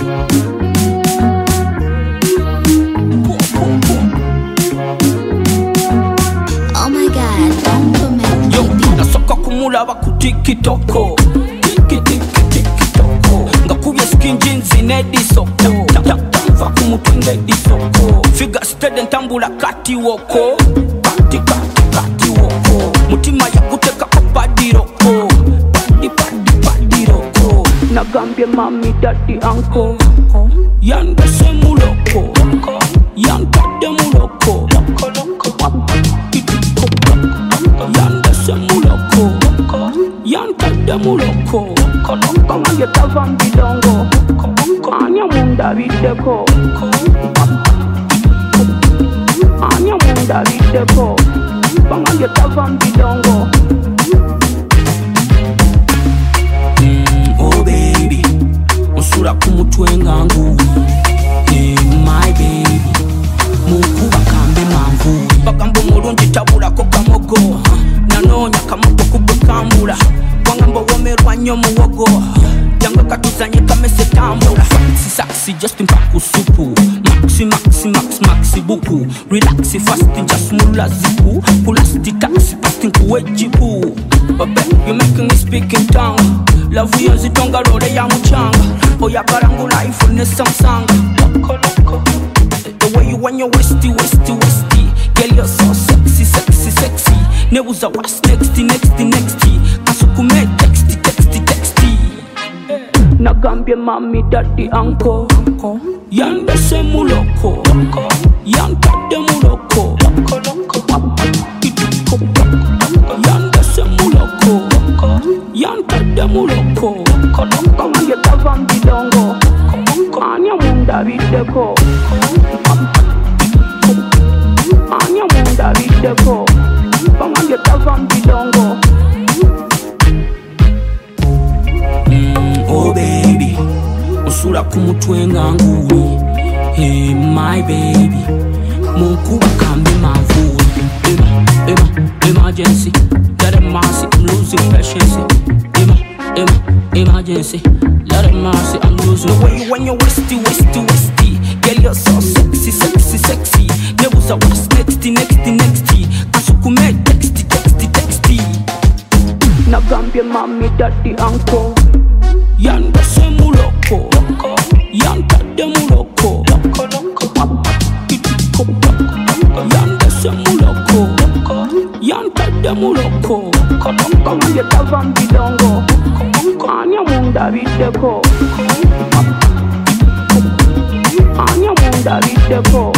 Mulaba ku TikTok TikTok ngakubye skin jeans nedi soko va ku mutwe nedi soko figure steady ntambula kati woko kati woko mutima yakuteka ko padiroko padiroko nagambye mami daddy uncle yanda semuloko yanda muloko yanda semuloko yanta muloko kama yetava mbidongo anya munda bideko anya munda bideko kama yetava mbidongo oh baby usura kumutwe ngangu my baby mukuba kambe manvu bakambo mulungi tabula ko kamogo nanonya kamogo kubukambula wangambo womerwa nyo muwogo yango katuzanye kamese tambula saxi just impaku supu maxi buku relax fast just mula zipu pulasti taxi pasting kuwejibu babe you making me speak in tongue love you zitonga role ya muchanga oya barangu life ne samsung loko the way you when you westy girl you're so sexy nebuza what's next asukume texty nagambye mami daddy uncle yanda semuloko yanda demuloko yanda semuloko yanda demuloko kama yetava mbidongo anya munda bideko anya munda bideko kama yetava mbidongo oh baby usura kumutwe nganguni hey my baby mukuba kambe manvu emergency let it mercy I'm losing patience emergency let it mercy I'm losing the way when you westy girl you're so sexy nebuza what's next asukume texty nagambye mami daddy uncle yanda semuloko yanda demuloko yanda semuloko yanda demuloko kama yetava mbidongo anya munda bideko anya munda bideko